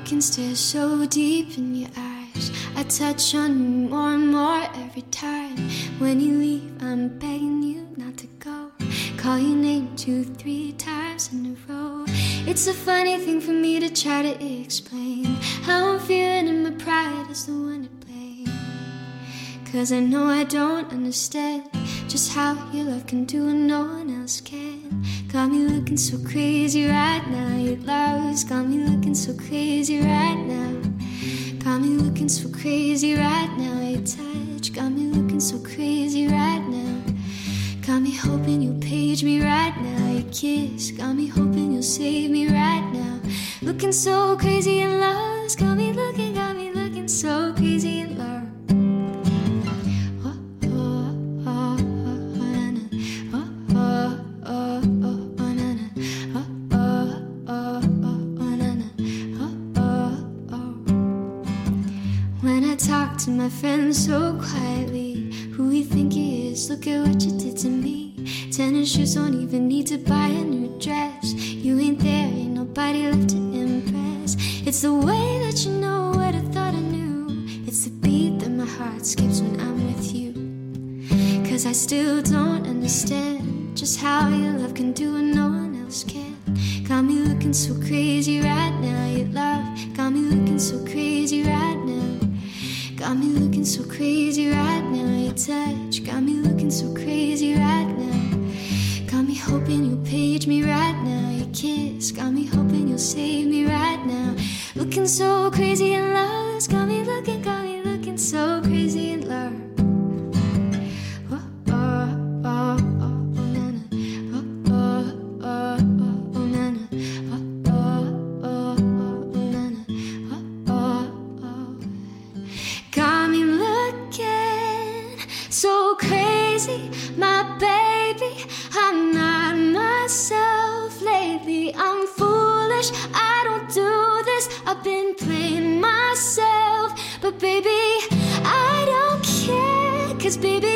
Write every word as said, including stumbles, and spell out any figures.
can stare so deep in your eyes. I touch on you more and more every time. When you leave, I'm begging you not to go. Call your name two, three times in a row. It's a funny thing for me to try to explain how I'm feeling, and my pride is the one to blame. Cause I know I don't understand just how your love can do what no one else can. Got me looking so crazy right now. Your love's got me looking so crazy right now. Got me looking so crazy right now. Your touch got me looking so crazy right now. Got me hoping you'll page me right now. Your kiss got me hoping you'll save me right now. Looking so crazy in love. Got me looking, got me looking so crazy in love. Talk to my friends so quietly. Who we think he is, look at what you did to me. Tennis shoes don't even need to buy a new dress. You ain't there, ain't nobody left to impress. It's the way that you know what I thought I knew. It's the beat that my heart skips when I'm with you. Cause I still don't understand just how your love can do what no one else can. Got me looking so crazy right now. Your love got me looking so crazy right now. Got me looking so crazy right now. Your touch got me looking so crazy right now. Got me hoping you'll page me right now. Your kiss got me hoping you'll save me right now. Looking so crazy in love. It's got me looking, got me looking so crazy in love. Oh, oh, oh, oh, oh, na-na. Oh, oh, oh, oh, oh, na-na. Oh, oh, oh, oh, oh, na-na. Oh, oh, oh. Got me looking so crazy, my baby. I'm not myself lately. I'm foolish, I don't do this. I've been playing myself. But baby, I don't care. Cause baby,